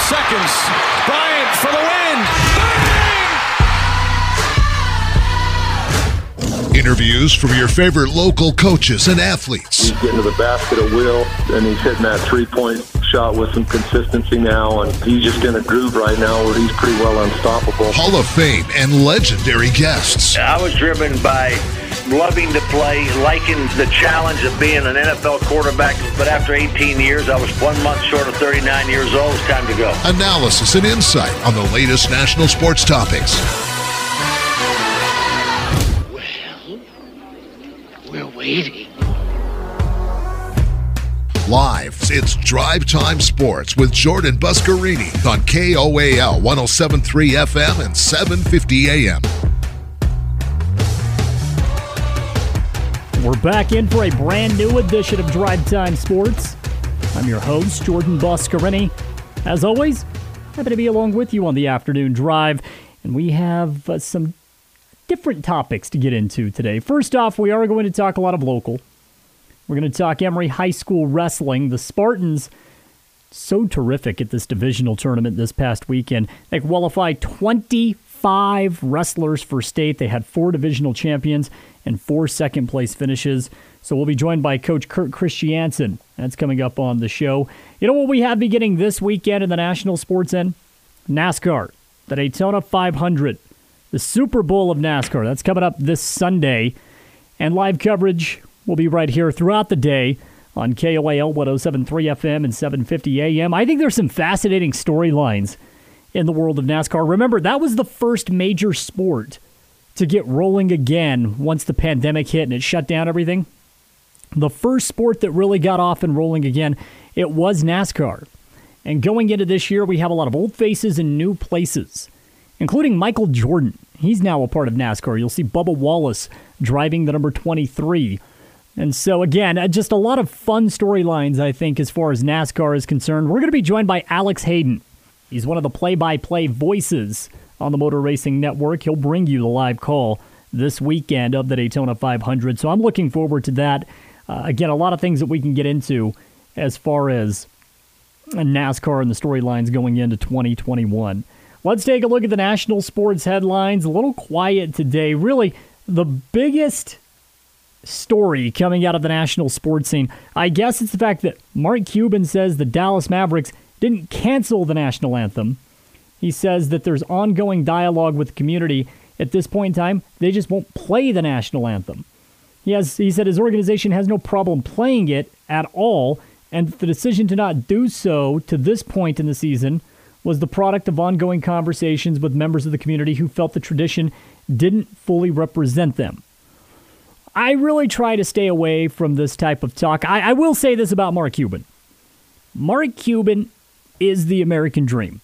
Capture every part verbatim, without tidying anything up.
seconds. Bryant for the win. Interviews from your favorite local coaches and athletes. He's getting to the basket at will, and he's hitting that three-point shot with some consistency now, and he's just in a groove right now where he's pretty well unstoppable. Hall of Fame and legendary guests. I was driven by loving to play, liking the challenge of being an N F L quarterback, but after eighteen years, I was one month short of thirty-nine years old. It's time to go. Analysis and insight on the latest national sports topics. Well, we're waiting. Live, it's Drive Time Sports with Jordan Buscarini on K O A L one oh seven point three F M and seven fifty A M. We're back in for a brand new edition of Drive Time Sports. I'm your host, Jordan Buscarini. As always, happy to be along with you on the afternoon drive, and we have uh, some different topics to get into today. First off, we are going to talk a lot of local. We're going to talk Emory High School wrestling. The Spartans, so terrific at this divisional tournament this past weekend. They qualified twenty-five wrestlers for state. They had four divisional champions and four second-place finishes. So we'll be joined by Coach Kurt Christiansen. That's coming up on the show. You know what we have beginning this weekend in the national sports end? NASCAR, the Daytona five hundred, the Super Bowl of NASCAR. That's coming up this Sunday. And live coverage will be right here throughout the day on K O A L one oh seven point three F M and seven fifty A M. I think there's some fascinating storylines in the world of NASCAR. Remember, that was the first major sport to get rolling again once the pandemic hit and it shut down everything. The first sport that really got off and rolling again, it was NASCAR. And going into this year, we have a lot of old faces and new places, including Michael Jordan. He's now a part of NASCAR. You'll see Bubba Wallace driving the number twenty-three. And so, again, just a lot of fun storylines, I think, as far as NASCAR is concerned. We're going to be joined by Alex Hayden. He's one of the play-by-play voices on the Motor Racing Network. He'll bring you the live call this weekend of the Daytona five hundred. So I'm looking forward to that. Uh, again, a lot of things that we can get into as far as NASCAR and the storylines going into twenty twenty-one. Let's take a look at the national sports headlines. A little quiet today. Really, the biggest story coming out of the national sports scene, I guess it's the fact that Mark Cuban says the Dallas Mavericks didn't cancel the national anthem. He says that there's ongoing dialogue with the community. At this point in time, they just won't play the national anthem. He has, he said his organization has no problem playing it at all, and the decision to not do so to this point in the season was the product of ongoing conversations with members of the community who felt the tradition didn't fully represent them. I really try to stay away from this type of talk. I, I will say this about Mark Cuban. Mark Cuban is the American dream.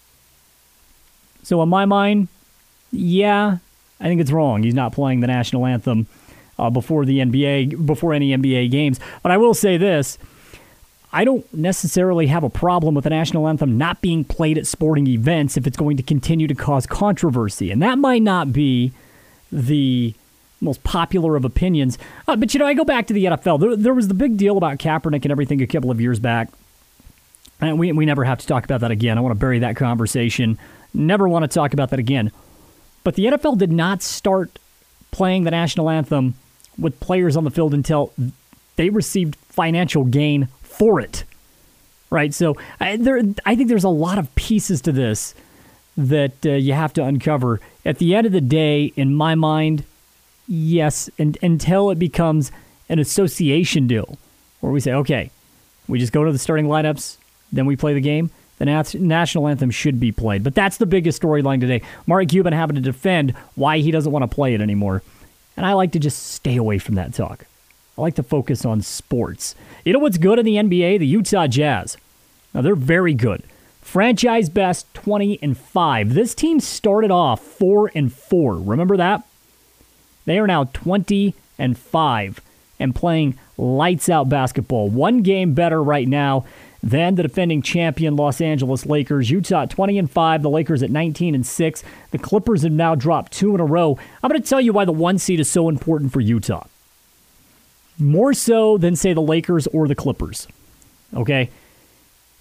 So in my mind, yeah, I think it's wrong. He's not playing the national anthem uh, before the N B A, before any N B A games. But I will say this. I don't necessarily have a problem with the national anthem not being played at sporting events if it's going to continue to cause controversy. And that might not be the most popular of opinions. Uh, but, you know, I go back to the N F L. There, there was the big deal about Kaepernick and everything a couple of years back. And we, we never have to talk about that again. I want to bury that conversation. Never want to talk about that again. But the N F L did not start playing the national anthem with players on the field until they received financial gain for it. Right? So I, there, I think there's a lot of pieces to this that uh, you have to uncover. At the end of the day, in my mind, yes, and until it becomes an association deal where we say, okay, we just go to the starting lineups, then we play the game, the nat- national anthem should be played. But that's the biggest storyline today. Mark Cuban having to defend why he doesn't want to play it anymore. And I like to just stay away from that talk. I like to focus on sports. You know what's good in the N B A? The Utah Jazz. Now, they're very good. Franchise best twenty and five. This team started off four and four. Remember that? They are now twenty and five and playing lights out basketball. One game better right now than the defending champion Los Angeles Lakers. Utah at twenty and five, the Lakers at nineteen and six. The Clippers have now dropped two in a row. I'm going to tell you why the one seed is so important for Utah. More so than, say, the Lakers or the Clippers. Okay?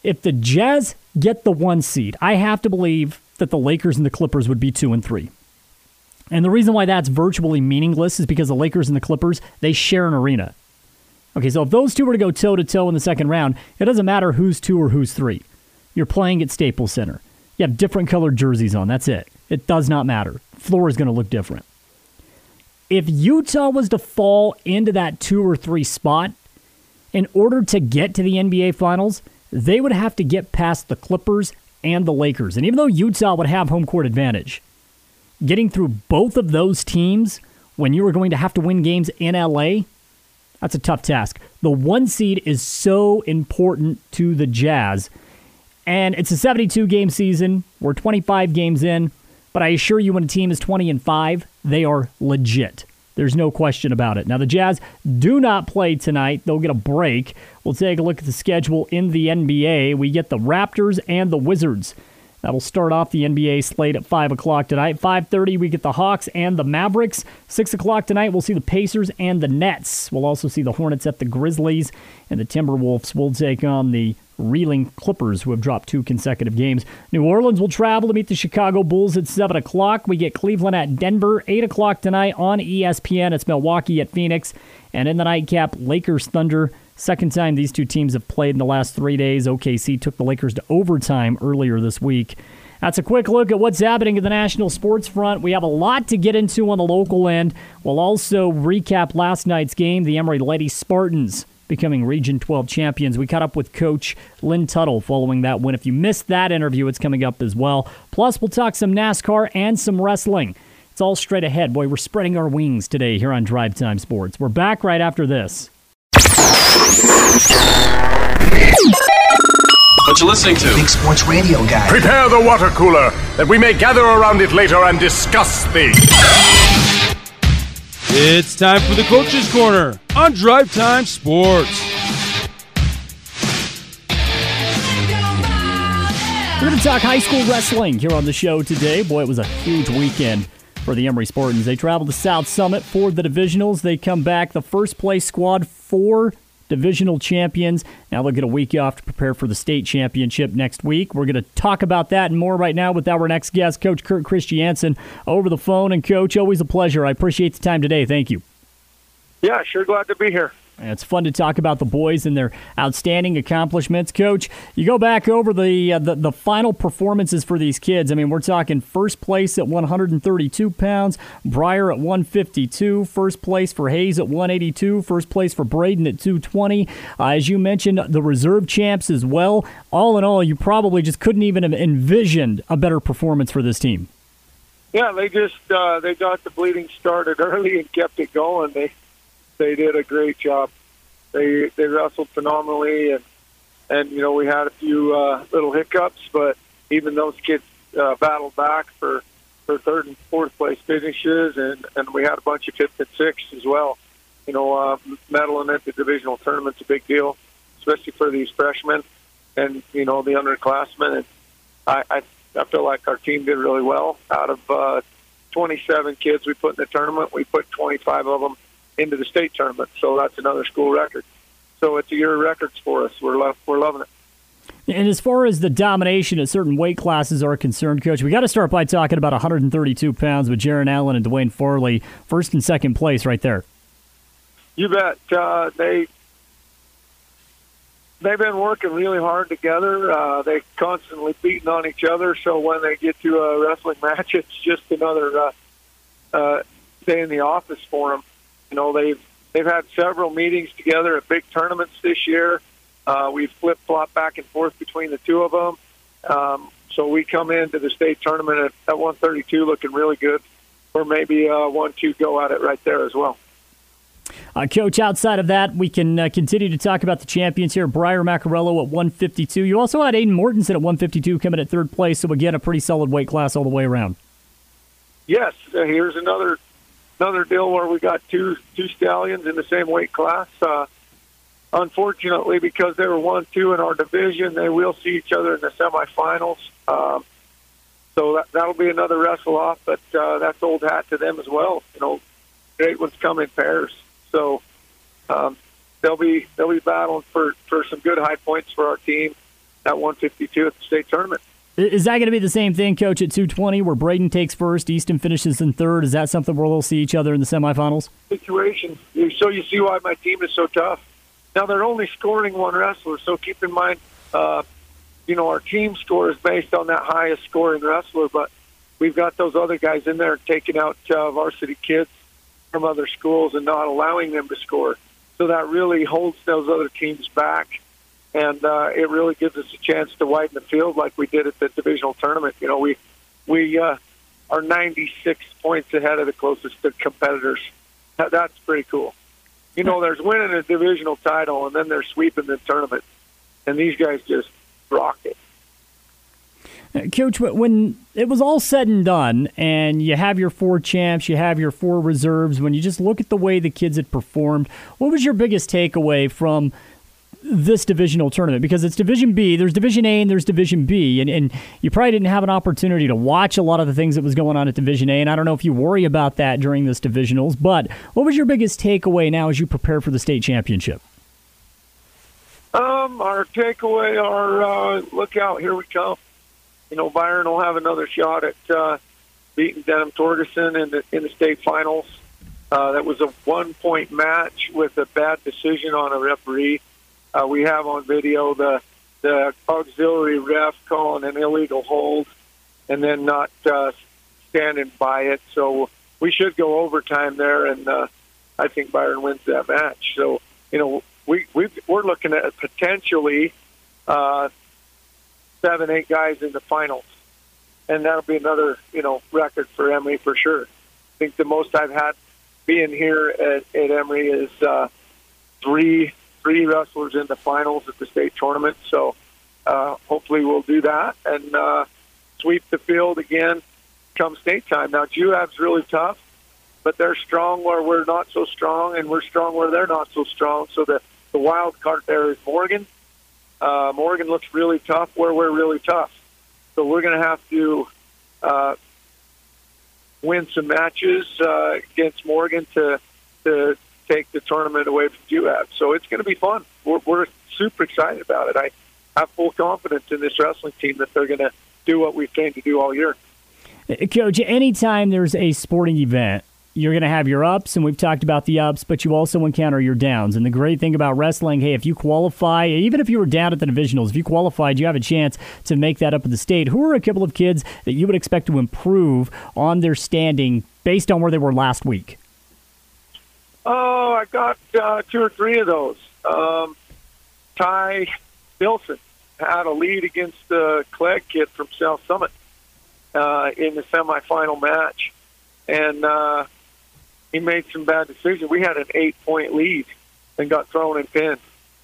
if the Jazz get the one seed, I have to believe that the Lakers and the Clippers would be two and three. And the reason why that's virtually meaningless is because the Lakers and the Clippers, they share an arena. Okay, so if those two were to go toe-to-toe in the second round, it doesn't matter who's two or who's three. You're playing at Staples Center. You have different colored jerseys on. That's it. It does not matter. The floor is going to look different. If Utah was to fall into that two or three spot, in order to get to the N B A Finals, they would have to get past the Clippers and the Lakers. And even though Utah would have home court advantage, getting through both of those teams when you were going to have to win games in L A, that's a tough task. The one seed is so important to the Jazz. And it's a seventy-two game season. We're twenty-five games in. But I assure you, when a team is twenty and five, they are legit. There's no question about it. Now, the Jazz do not play tonight. They'll get a break. We'll take a look at the schedule in the N B A. We get the Raptors and the Wizards. That'll start off the N B A slate at five o'clock tonight. five thirty, we get the Hawks and the Mavericks. six o'clock tonight, we'll see the Pacers and the Nets. We'll also see the Hornets at the Grizzlies. And the Timberwolves will take on the reeling Clippers, who have dropped two consecutive games. New Orleans will travel to meet the Chicago Bulls at seven o'clock. We get Cleveland at Denver. eight o'clock tonight on E S P N. It's Milwaukee at Phoenix. And in the nightcap, Lakers Thunder. Second time these two teams have played in the last three days. O K C took the Lakers to overtime earlier this week. That's a quick look at what's happening in the national sports front. We have a lot to get into on the local end. We'll also recap last night's game, the Emory Lady Spartans becoming Region twelve champions. We caught up with Coach Lynn Tuttle following that win. If you missed that interview, it's coming up as well. Plus, we'll talk some NASCAR and some wrestling. It's all straight ahead. Boy, we're spreading our wings today here on Drive Time Sports. We're back right after this. What you listening to? Big Sports Radio Guy. Prepare the water cooler, that we may gather around it later and discuss things. It's time for the Coach's Corner on Drive Time Sports. We're going to talk high school wrestling here on the show today. Boy, it was a huge weekend for the Emory Spartans. They traveled to South Summit for the divisionals. They come back the first place squad, four divisional champions. Now they'll get a week off to prepare for the state championship next week. We're going to talk about that and more right now with our next guest, Coach Kurt Christiansen, over the phone. And, Coach, always a pleasure. I appreciate the time today. Thank you. Yeah, sure glad to be here. And it's fun to talk about the boys and their outstanding accomplishments. Coach, you go back over the, uh, the the final performances for these kids. I mean, we're talking first place at one hundred thirty-two pounds, Breyer at one fifty-two, first place for Hayes at one eighty-two, first place for Braden at two twenty. Uh, as you mentioned, the reserve champs as well. All in all, you probably just couldn't even have envisioned a better performance for this team. Yeah, they just uh, they got the bleeding started early and kept it going. They They did a great job. They they wrestled phenomenally, and and you know we had a few uh, little hiccups, but even those kids uh, battled back for, for third and fourth place finishes, and, and we had a bunch of fifth and sixth as well. You know, uh, medaling at the divisional tournament's a big deal, especially for these freshmen and you know the underclassmen. And I I, I feel like our team did really well. Out of uh, twenty-seven kids we put in the tournament, we put twenty-five of them into the state tournament, so that's another school record. So it's a year of records for us. We're lo- we're loving it. And as far as the domination at certain weight classes are concerned, Coach, we got to start by talking about one hundred thirty-two pounds with Jaron Allen and Dwayne Farley, first and second place right there. You bet. Uh, they they've been working really hard together. Uh, they constantly beating on each other. So when they get to a wrestling match, it's just another uh, uh, day in the office for them. You know, they've they've had several meetings together at big tournaments this year. Uh, we've flip-flopped back and forth between the two of them. Um, so we come into the state tournament at, at one thirty-two looking really good, or maybe uh, one two go at it right there as well. Uh, Coach, outside of that, we can uh, continue to talk about the champions here. Breyer Macarello at one fifty-two. You also had Aiden Mortensen at one fifty-two coming at third place. So, again, a pretty solid weight class all the way around. Yes, uh, here's another another deal where we got two two stallions in the same weight class. Uh, unfortunately, because they were one two in our division, they will see each other in the semifinals. Um, so that, that'll be another wrestle off, but uh, that's old hat to them as well. You know, great ones come in pairs. So um, they'll be they'll be battling for, for some good high points for our team. at one fifty-two at the state tournament. Is that going to be the same thing, Coach, at two twenty, where Braden takes first, Easton finishes in third? Is that something where they'll see each other in the semifinals? Situation. So you see why my team is so tough. Now, they're only scoring one wrestler, so keep in mind, uh, you know, our team score is based on that highest scoring wrestler, but we've got those other guys in there taking out uh, varsity kids from other schools and not allowing them to score. So that really holds those other teams back. And uh, it really gives us a chance to widen the field like we did at the divisional tournament. You know, we we uh, are ninety-six points ahead of the closest competitors. That, that's pretty cool. You know, there's winning a divisional title, and then there's sweeping the tournament. And these guys just rock it. Coach, when it was all said and done, and you have your four champs, you have your four reserves, when you just look at the way the kids had performed, what was your biggest takeaway from this divisional tournament? Because it's Division B, there's Division A, and there's Division B, and, and you probably didn't have an opportunity to watch a lot of the things that was going on at Division A, and I don't know if you worry about that during this divisionals, but what was your biggest takeaway now as you prepare for the state championship? Um, our takeaway, our uh, look out, here we come. You know, Byron will have another shot at uh, beating Denham Torgerson in the in the state finals. Uh, that was a one-point match with a bad decision on a referee. Uh, we have on video the the auxiliary ref calling an illegal hold and then not uh, standing by it. So we should go overtime there, and uh, I think Byron wins that match. So, you know, we we've, we're looking at potentially uh, seven, eight guys in the finals, and that'll be another, you know, record for Emory for sure. I think the most I've had being here at, at Emory is uh, three. Three wrestlers in the finals at the state tournament, so uh, hopefully we'll do that and uh, sweep the field again come state time. Now, J U A B's really tough, but they're strong where we're not so strong, and we're strong where they're not so strong. So the, the wild card there is Morgan. Uh, Morgan looks really tough where we're really tough. So we're going to have to uh, win some matches uh, against Morgan to to take the tournament away from J U A B. So it's going to be fun. We're, we're super excited about it. I have full confidence in this wrestling team that they're going to do what we've trained to do all year. Coach, anytime there's a sporting event, you're going to have your ups, and we've talked about the ups, but you also encounter your downs. And the great thing about wrestling, hey, if you qualify, even if you were down at the divisionals, if you qualified, you have a chance to make that up at the state. Who are a couple of kids that you would expect to improve on their standing based on where they were last week? Oh, I got uh, two or three of those. Um, Ty Bilson had a lead against the Clegg kid from South Summit uh, in the semifinal match, and uh, he made some bad decisions. We had an eight-point lead and got thrown and pinned.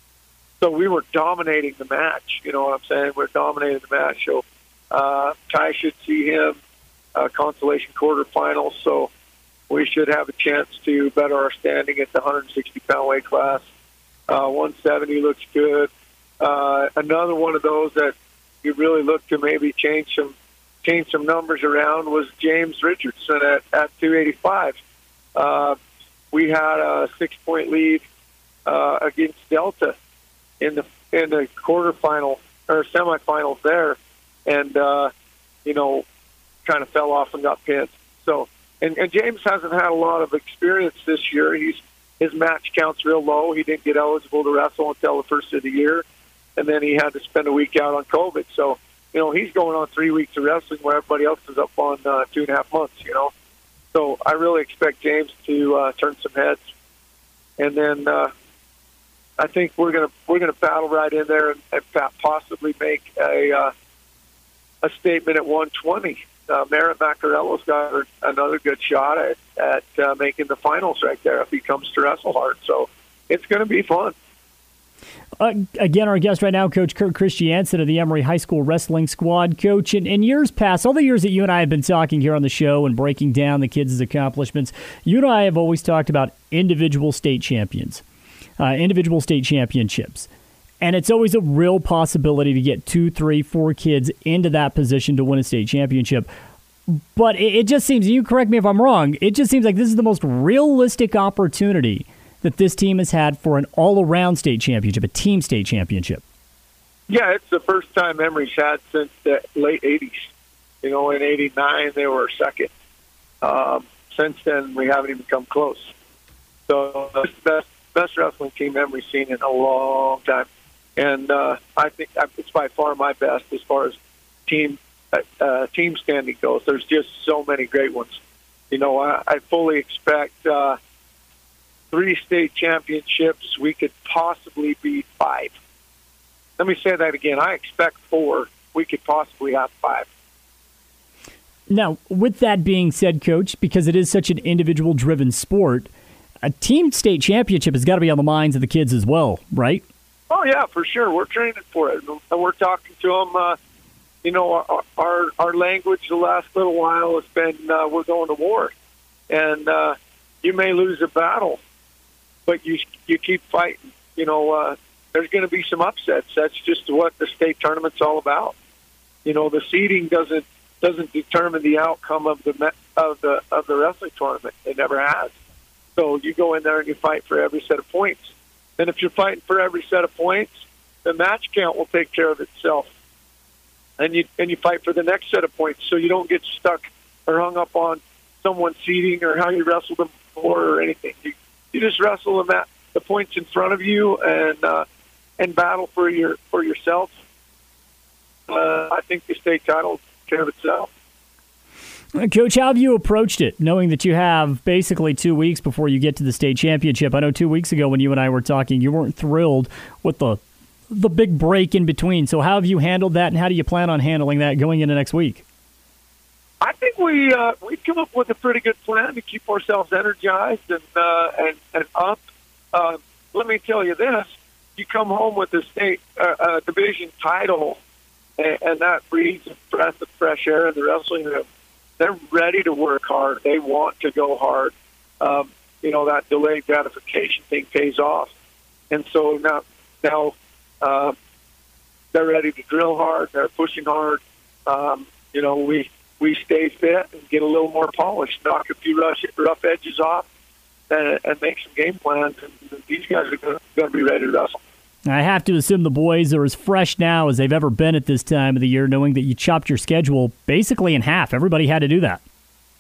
So we were dominating the match. You know what I'm saying? We're dominating the match. So uh, Ty should see him uh, consolation quarterfinals. So we should have a chance to better our standing at the one sixty pound weight class. Uh, one seventy looks good. Uh, another one of those that you really look to maybe change some change some numbers around was James Richardson at, at two eighty-five. Uh, we had a six-point lead uh, against Delta in the in the quarterfinal or semifinals there, and uh, you know, kind of fell off and got pinned. So. And, and James hasn't had a lot of experience this year. He's his match count's real low. He didn't get eligible to wrestle until the first of the year, and then he had to spend a week out on COVID. So, you know, he's going on three weeks of wrestling where everybody else is up on uh, two and a half months, you know. So I really expect James to uh, turn some heads. And then uh, I think we're going to we're gonna battle right in there and, and possibly make a, uh, a statement at one twenty. Uh, Merritt Macarello's got another good shot at, at uh, making the finals right there if he comes to wrestle hard. So it's going to be fun. Uh, again, our guest right now, Coach Kurt Christiansen of the Emory High School Wrestling Squad. Coach, in, in years past, all the years that you and I have been talking here on the show and breaking down the kids' accomplishments, you and I have always talked about individual state champions, uh, individual state championships. And it's always a real possibility to get two, three, four kids into that position to win a state championship. But it, it just seems, and you correct me if I'm wrong, it just seems like this is the most realistic opportunity that this team has had for an all-around state championship, a team state championship. Yeah, it's the first time Emory's had since the late eighties. You know, in eighty-nine, they were second. Um, since then, we haven't even come close. So it's the best, best wrestling team Emory's seen in a long time. And uh, I think it's by far my best as far as team uh, team standing goes. There's just so many great ones. You know, I, I fully expect uh, three state championships. We could possibly be five. Let me say that again. I expect four. We could possibly have five. Now, with that being said, Coach, because it is such an individual-driven sport, a team state championship has got to be on the minds of the kids as well, right? Oh, yeah, for sure. We're training for it. And we're talking to them. Uh, you know, our, our our language the last little while has been uh, we're going to war. And uh, you may lose a battle, but you you keep fighting. You know, uh, there's going to be some upsets. That's just what the state tournament's all about. You know, the seeding doesn't doesn't determine the outcome of the of the of the wrestling tournament. It never has. So you go in there and you fight for every set of points. And if you're fighting for every set of points, the match count will take care of itself. And you and you fight for the next set of points, so you don't get stuck or hung up on someone's seeding or how you wrestled them before or anything. You, you just wrestle them at the points in front of you and uh, and battle for your for yourself. Uh, I think the state title will take care of itself. Coach, how have you approached it, knowing that you have basically two weeks before you get to the state championship? I know two weeks ago when you and I were talking, you weren't thrilled with the the big break in between. So how have you handled that, and how do you plan on handling that going into next week? I think we uh, we've come up with a pretty good plan to keep ourselves energized and uh, and, and up. Uh, let me tell you this: you come home with a state uh, uh, division title, and, and that breathes a breath of fresh air in the wrestling room. They're ready to work hard. They want to go hard. Um, you know, that delayed gratification thing pays off. And so now, now uh, they're ready to drill hard. They're pushing hard. Um, you know, we we stay fit and get a little more polished, knock a few rough, rough edges off, and, and make some game plans. And these guys are going to be ready to wrestle. I have to assume the boys are as fresh now as they've ever been at this time of the year, knowing that you chopped your schedule basically in half. Everybody had to do that.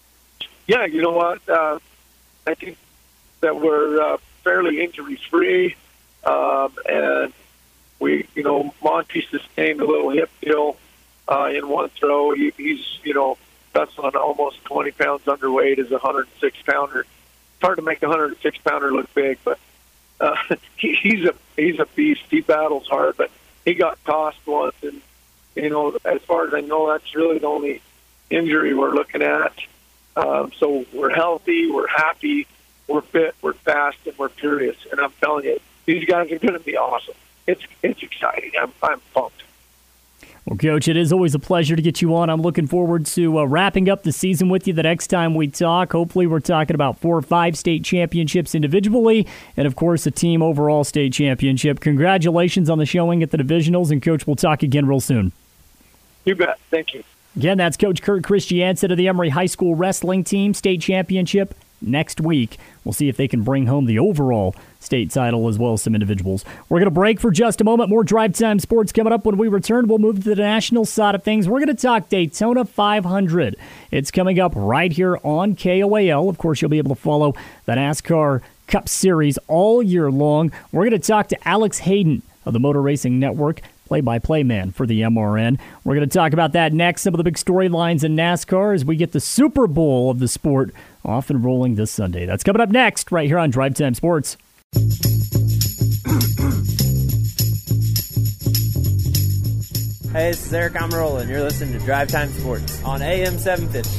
Yeah, you know what? Uh, I think that we're uh, fairly injury-free, um, and we, you know, Monty sustained a little hip deal uh, in one throw. He, he's, you know, wrestling almost twenty pounds underweight as a one hundred six pounder. It's hard to make a one hundred six pounder look big, but Uh, he, he's a he's a beast. He battles hard, but he got tossed once, and you know, as far as I know, that's really the only injury we're looking at. Um, so we're healthy, we're happy, we're fit, we're fast, and we're furious. And I'm telling you, these guys are going to be awesome. It's it's exciting. I'm I'm pumped. Well, Coach, it is always a pleasure to get you on. I'm looking forward to uh, wrapping up the season with you the next time we talk. Hopefully we're talking about four or five state championships individually and, of course, a team overall state championship. Congratulations on the showing at the divisionals, and, Coach, we'll talk again real soon. You bet. Thank you. Again, that's Coach Kurt Christiansen of the Emory High School wrestling team, state championship next week. We'll see if they can bring home the overall state title as well as some individuals. We're going to break for just a moment. More Drive Time Sports coming up. When we return, we'll move to the national side of things. We're going to talk Daytona five hundred. It's coming up right here on K O A L. Of course, you'll be able to follow the NASCAR Cup Series all year long. We're going to talk to Alex Hayden of the Motor Racing Network, play-by-play man for the M R N. We're going to talk about that next, some of the big storylines in NASCAR as we get the Super Bowl of the sport off and rolling this Sunday. That's coming up next right here on Drive Time Sports. Hey, this is Eric Amarola, and you're listening to Drive Time Sports on A M seven fifty.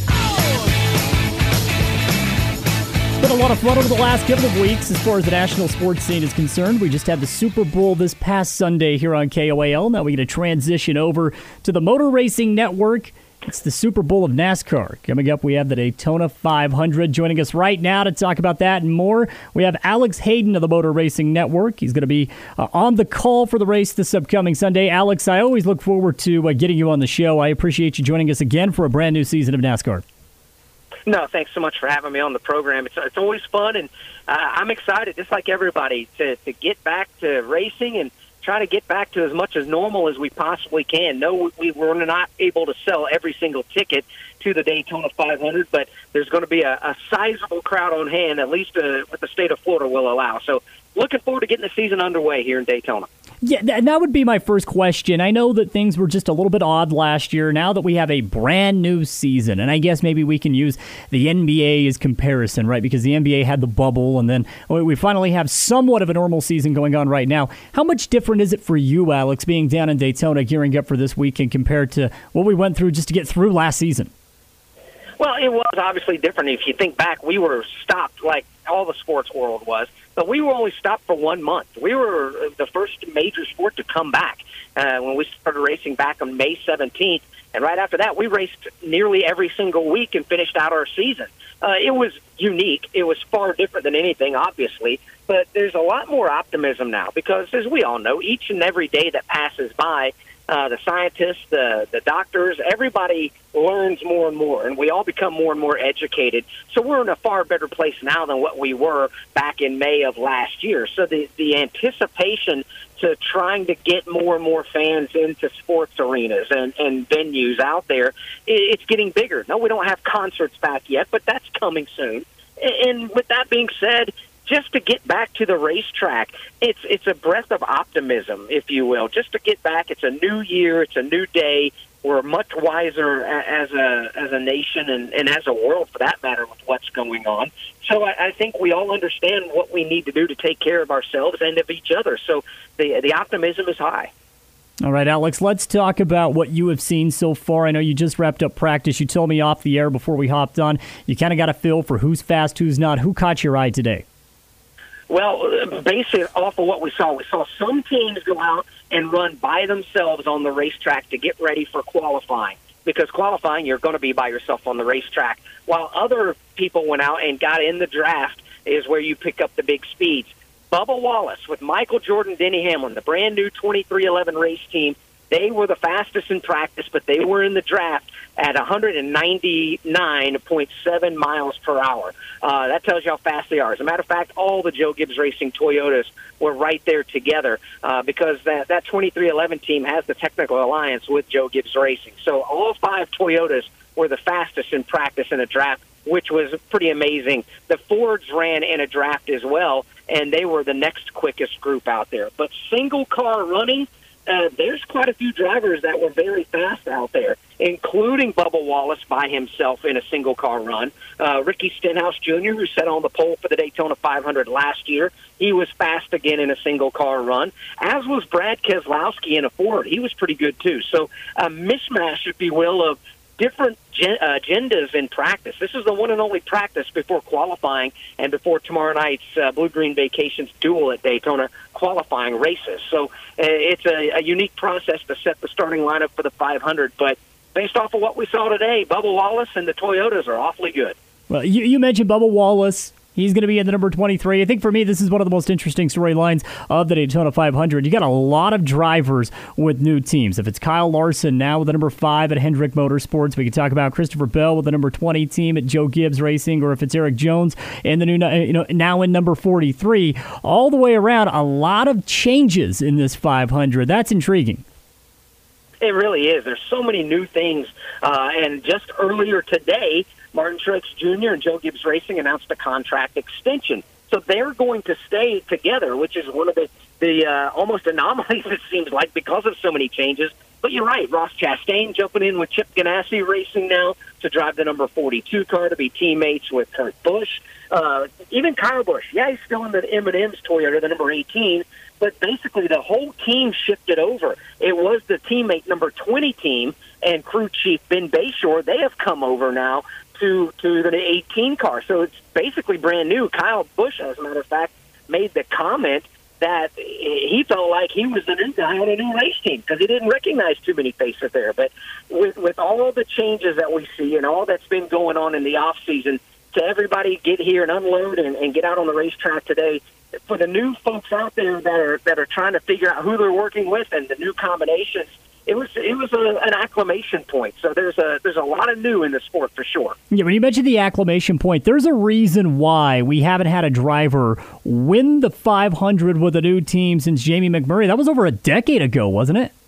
It's been a lot of fun over the last couple of weeks as far as the national sports scene is concerned. We just had the Super Bowl this past Sunday here on K O A L. Now we get to transition over to the Motor Racing Network. It's the Super Bowl of NASCAR. Coming up, we have the Daytona five hundred. Joining us right now to talk about that and more, we have Alex Hayden of the Motor Racing Network. He's going to be uh, on the call for the race this upcoming Sunday. Alex, I always look forward to uh, getting you on the show. I appreciate you joining us again for a brand new season of NASCAR. No, thanks so much for having me on the program. It's it's always fun, and uh, I'm excited, just like everybody, to, to get back to racing and try to get back to as much as normal as we possibly can. No, we were not able to sell every single ticket to the Daytona five hundred, but there's going to be a, a sizable crowd on hand, at least uh, what the state of Florida will allow. So looking forward to getting the season underway here in Daytona. Yeah, and that would be my first question. I know that things were just a little bit odd last year. Now that we have a brand new season, and I guess maybe we can use the N B A as comparison, right? Because the N B A had the bubble, and then we finally have somewhat of a normal season going on right now. How much different is it for you, Alex, being down in Daytona, gearing up for this weekend compared to what we went through just to get through last season? Well, it was obviously different. If you think back, we were stopped like all the sports world was. But we were only stopped for one month. We were the first major sport to come back uh, when we started racing back on May seventeenth. And right after that, we raced nearly every single week and finished out our season. Uh, it was unique. It was far different than anything, obviously. But there's a lot more optimism now because, as we all know, each and every day that passes by, Uh, the scientists, the, the doctors, everybody learns more and more, and we all become more and more educated. So we're in a far better place now than what we were back in May of last year. So the, the anticipation to trying to get more and more fans into sports arenas and, and venues out there, it, it's getting bigger. No, we don't have concerts back yet, but that's coming soon. And with that being said, just to get back to the racetrack, it's it's a breath of optimism, if you will. Just to get back, it's a new year, it's a new day. We're much wiser as a as a nation and, and as a world, for that matter, with what's going on. So I, I think we all understand what we need to do to take care of ourselves and of each other. So the the optimism is high. All right, Alex, let's talk about what you have seen so far. I know you just wrapped up practice. You told me off the air before we hopped on. You kind of got a feel for who's fast, who's not. Who caught your eye today? Well, basically off of what we saw, we saw some teams go out and run by themselves on the racetrack to get ready for qualifying. Because qualifying, you're going to be by yourself on the racetrack. While other people went out and got in the draft is where you pick up the big speeds. Bubba Wallace with Michael Jordan, Denny Hamlin, the brand new twenty-three eleven race team, they were the fastest in practice, but they were in the draft at one ninety-nine point seven miles per hour. Uh, that tells you how fast they are. As a matter of fact, all the Joe Gibbs Racing Toyotas were right there together uh, because that, that twenty-three eleven team has the technical alliance with Joe Gibbs Racing. So all five Toyotas were the fastest in practice in a draft, which was pretty amazing. The Fords ran in a draft as well, and they were the next quickest group out there. But single-car running, Uh, there's quite a few drivers that were very fast out there, including Bubba Wallace by himself in a single-car run. Uh, Ricky Stenhouse Junior, who sat on the pole for the Daytona five hundred last year, he was fast again in a single-car run, as was Brad Keselowski in a Ford. He was pretty good, too. So a mishmash, if you will, of different gen- uh, agendas in practice. This is the one and only practice before qualifying and before tomorrow night's uh, Blue Green Vacations duel at Daytona qualifying races. So uh, it's a, a unique process to set the starting lineup for the five hundred. But based off of what we saw today, Bubba Wallace and the Toyotas are awfully good. Well, you, you mentioned Bubba Wallace. He's going to be in the number twenty-three. I think for me, this is one of the most interesting storylines of the Daytona five hundred. You got a lot of drivers with new teams. If it's Kyle Larson now with the number five at Hendrick Motorsports, we can talk about Christopher Bell with the number twenty team at Joe Gibbs Racing, or if it's Eric Jones in the new, you know, now in number forty-three. All the way around, a lot of changes in this five hundred. That's intriguing. It really is. There's so many new things. Uh, and just earlier today, Martin Truex Junior and Joe Gibbs Racing announced a contract extension. So they're going to stay together, which is one of the, the uh, almost anomalies, it seems like, because of so many changes. But you're right, Ross Chastain jumping in with Chip Ganassi Racing now to drive the number forty-two car to be teammates with Kurt Busch. Uh, even Kyle Busch, yeah, he's still in the M and M's Toyota, the number eighteen, but basically the whole team shifted over. It was the teammate number twenty team and crew chief Ben Bayshore. They have come over now to, to the eighteen car. So it's basically brand new. Kyle Busch, as a matter of fact, made the comment that he felt like he was the new guy on a new race team because he didn't recognize too many faces there. But with with all the changes that we see and all that's been going on in the off season, to everybody get here and unload and, and get out on the racetrack today, for the new folks out there that are that are trying to figure out who they're working with and the new combinations, it was it was a, an acclimation point. So there's a there's a lot of new in the sport for sure. Yeah, when you mentioned the acclimation point, there's a reason why we haven't had a driver win the five hundred with a new team since Jamie McMurray. That was over a decade ago, wasn't it?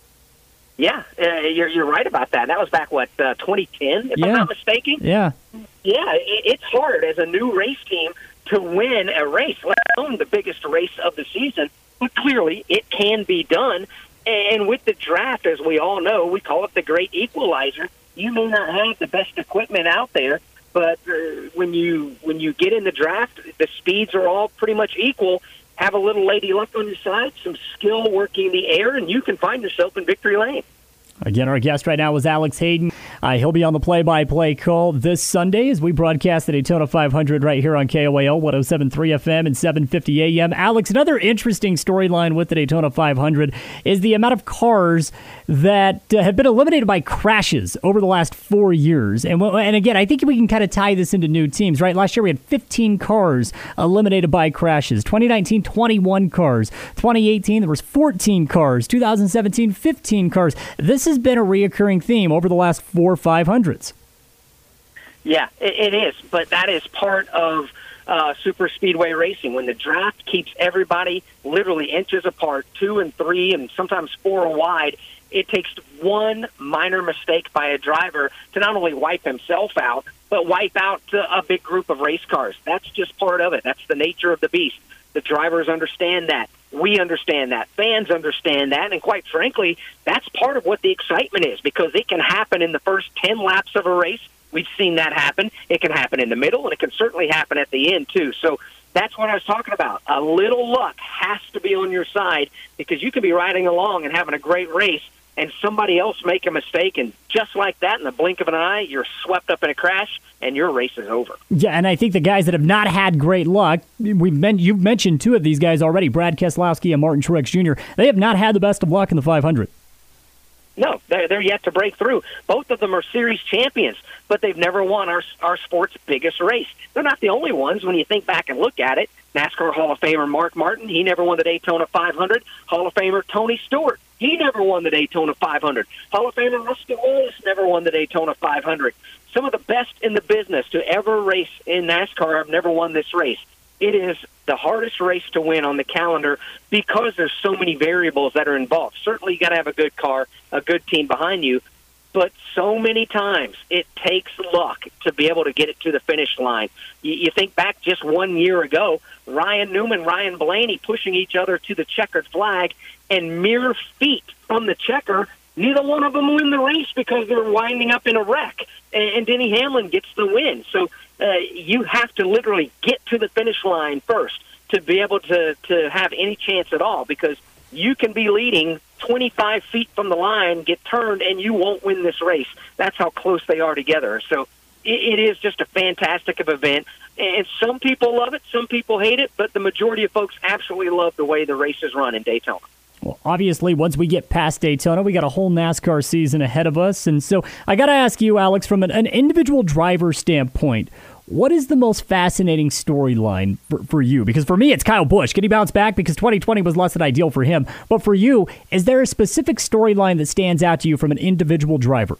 Yeah, uh, you're you're right about that. That was back what uh, twenty ten, if yeah. I'm not mistaken. Yeah, yeah. It, it's hard as a new race team to win a race, let alone the biggest race of the season. But clearly, it can be done. And with the draft, as we all know, we call it the great equalizer. You may not have the best equipment out there, but uh, when you when you get in the draft, the speeds are all pretty much equal. Have a little lady luck on your side, some skill working the air, and you can find yourself in victory lane. Again, our guest right now is Alex Hayden. Uh, he'll be on the play-by-play call this Sunday as we broadcast the Daytona five hundred right here on K O A L one oh seven point three F M and seven fifty A M. Alex, another interesting storyline with the Daytona five hundred is the amount of cars that uh, have been eliminated by crashes over the last four years. And, and again, I think we can kind of tie this into new teams, right? Last year we had fifteen cars eliminated by crashes. twenty nineteen, twenty-one cars. twenty eighteen, there was fourteen cars. two thousand seventeen, fifteen cars. This has been a reoccurring theme over the last four five hundreds. Yeah, it, it is, but that is part of uh, super speedway racing. When the draft keeps everybody literally inches apart, two and three and sometimes four wide, it takes one minor mistake by a driver to not only wipe himself out, but wipe out a big group of race cars. That's just part of it. That's the nature of the beast. The drivers understand that. We understand that. Fans understand that. And quite frankly, that's part of what the excitement is, because it can happen in the first ten laps of a race. We've seen that happen. It can happen in the middle, and it can certainly happen at the end, too. So that's what I was talking about. A little luck has to be on your side, because you can be riding along and having a great race, and somebody else make a mistake, and just like that, in the blink of an eye, you're swept up in a crash, and your race is over. Yeah, and I think the guys that have not had great luck, we've men- you've mentioned two of these guys already, Brad Keselowski and Martin Truex Junior They have not had the best of luck in the five hundred. No, they're, they're yet to break through. Both of them are series champions, but they've never won our our sport's biggest race. They're not the only ones when you think back and look at it. NASCAR Hall of Famer Mark Martin, he never won the Daytona five hundred. Hall of Famer Tony Stewart, he never won the Daytona five hundred. Hall of Famer Rusty Wallace never won the Daytona five hundred. Some of the best in the business to ever race in NASCAR have never won this race. It is the hardest race to win on the calendar because there's so many variables that are involved. Certainly you got to have a good car, a good team behind you, but so many times it takes luck to be able to get it to the finish line. You, you think back just one year ago, Ryan Newman, Ryan Blaney pushing each other to the checkered flag, and mere feet from the checker, neither one of them win the race because they're winding up in a wreck, and, and Denny Hamlin gets the win. So uh, you have to literally get to the finish line first to be able to, to have any chance at all, because you can be leading twenty-five feet from the line, get turned, and you won't win this race. That's how close they are together. So it, it is just a fantastic of event, and some people love it, some people hate it, but the majority of folks absolutely love the way the race is run in Daytona. Well, obviously, once we get past Daytona, we got a whole NASCAR season ahead of us. And so I got to ask you, Alex, from an, an individual driver standpoint, what is the most fascinating storyline for, for you? Because for me, it's Kyle Busch. Can he bounce back? Because twenty twenty was less than ideal for him. But for you, is there a specific storyline that stands out to you from an individual driver?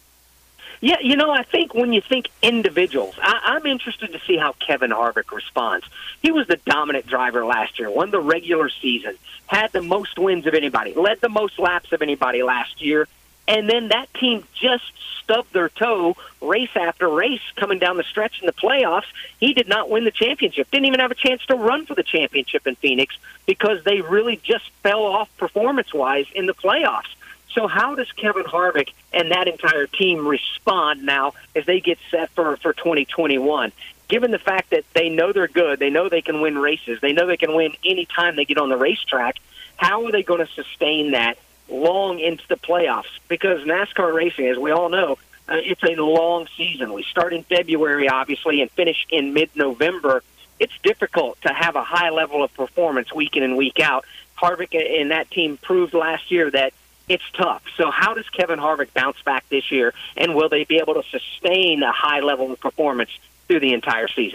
Yeah, you know, I think when you think individuals, I, I'm interested to see how Kevin Harvick responds. He was the dominant driver last year, won the regular season, had the most wins of anybody, led the most laps of anybody last year, and then that team just stubbed their toe race after race coming down the stretch in the playoffs. He did not win the championship, didn't even have a chance to run for the championship in Phoenix because they really just fell off performance-wise in the playoffs. So how does Kevin Harvick and that entire team respond now as they get set for, for twenty twenty-one? Given the fact that they know they're good, they know they can win races, they know they can win any time they get on the racetrack, how are they going to sustain that long into the playoffs? Because NASCAR racing, as we all know, uh, it's a long season. We start in February, obviously, and finish in mid-November. It's difficult to have a high level of performance week in and week out. Harvick and that team proved last year that it's tough. So how does Kevin Harvick bounce back this year, and will they be able to sustain a high level of performance through the entire season?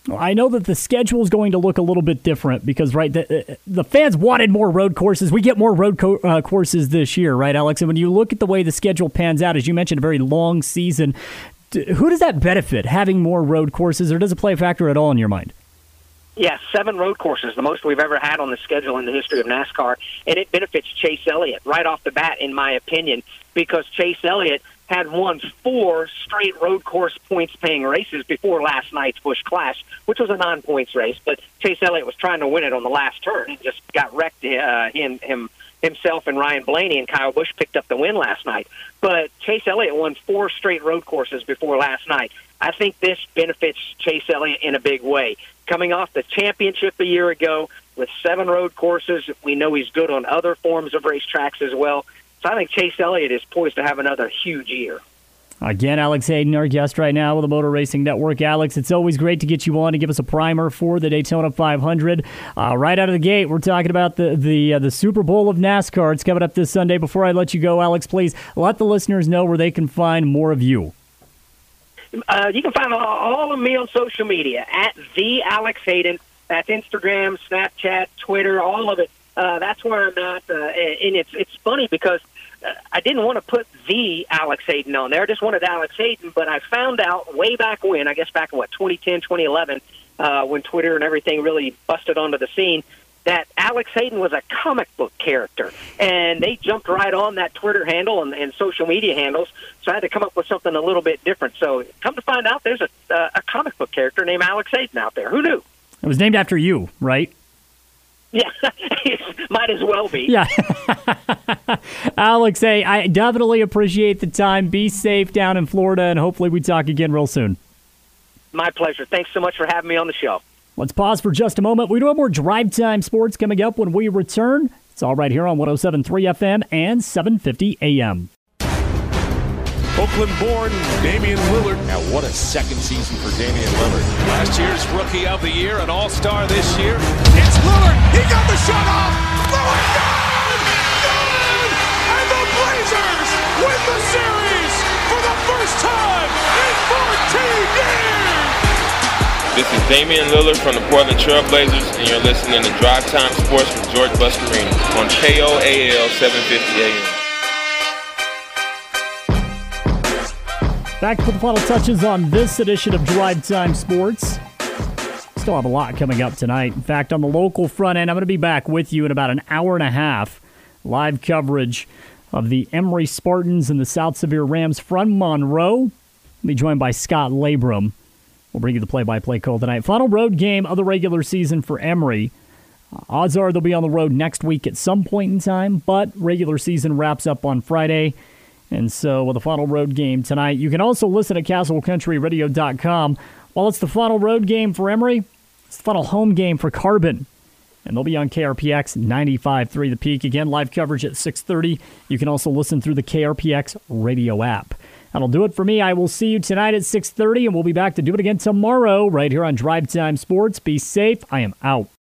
I know that the schedule is going to look a little bit different because, right, the, the fans wanted more road courses. We get more road co- uh, courses this year, right, Alex? And when you look at the way the schedule pans out, as you mentioned, a very long season, who does that benefit, having more road courses, or does it play a factor at all in your mind? Yeah, seven road courses, the most we've ever had on the schedule in the history of NASCAR, and it benefits Chase Elliott right off the bat, in my opinion, because Chase Elliott had won four straight road course points-paying races before last night's Busch Clash, which was a non-points race, but Chase Elliott was trying to win it on the last turn and just got wrecked. Uh, him, him, himself and Ryan Blaney and Kyle Busch picked up the win last night. But Chase Elliott won four straight road courses before last night. I think this benefits Chase Elliott in a big way. Coming off the championship a year ago with seven road courses, we know he's good on other forms of racetracks as well. So I think Chase Elliott is poised to have another huge year. Again, Alex Hayden, our guest right now with the Motor Racing Network. Alex, it's always great to get you on to give us a primer for the Daytona five hundred. Uh, right out of the gate, we're talking about the the uh, the Super Bowl of NASCAR. It's coming up this Sunday. Before I let you go, Alex, please let the listeners know where they can find more of you. Uh, you can find all of me on social media, at the Alex Hayden. That's Instagram, Snapchat, Twitter, all of it. Uh, that's where I'm at. Uh, and it's it's funny because uh, I didn't want to put the Alex Hayden on there. I just wanted Alex Hayden, but I found out way back when, I guess back in, what, twenty ten, twenty eleven, uh, when Twitter and everything really busted onto the scene, that Alex Hayden was a comic book character. And they jumped right on that Twitter handle and, and social media handles, so I had to come up with something a little bit different. So come to find out, there's a, uh, a comic book character named Alex Hayden out there. Who knew? It was named after you, right? Yeah, might as well be. Yeah. Alex, hey, I definitely appreciate the time. Be safe down in Florida, and hopefully we talk again real soon. My pleasure. Thanks so much for having me on the show. Let's pause for just a moment. We do have more Drive Time Sports coming up when we return. It's all right here on one oh seven point three F M and seven fifty A M. Oakland-born Damian Lillard. Now, what a second season for Damian Lillard. Last year's Rookie of the Year, an All-Star this year. It's Lillard. He got the shot off. Lillard, good! Good! And the Blazers win the series for the first time in fourteen years! This is Damian Lillard from the Portland Trail Blazers, and you're listening to Drive Time Sports with George Buscarini on K O A L seven fifty A M. Back to the final touches on this edition of Drive Time Sports. Still have a lot coming up tonight. In fact, on the local front end, I'm going to be back with you in about an hour and a half. Live coverage of the Emory Spartans and the South Sevier Rams from Monroe. I'll be joined by Scott Labrum. We'll bring you the play-by-play call tonight. Final road game of the regular season for Emory. Uh, odds are they'll be on the road next week at some point in time, but regular season wraps up on Friday. And so with the final road game tonight, you can also listen at castle country radio dot com. While it's the final road game for Emory, it's the final home game for Carbon. And they'll be on K R P X ninety-five point three The Peak. Again, live coverage at six thirty. You can also listen through the K R P X radio app. That'll do it for me. I will see you tonight at six thirty, and we'll be back to do it again tomorrow right here on Drive Time Sports. Be safe. I am out.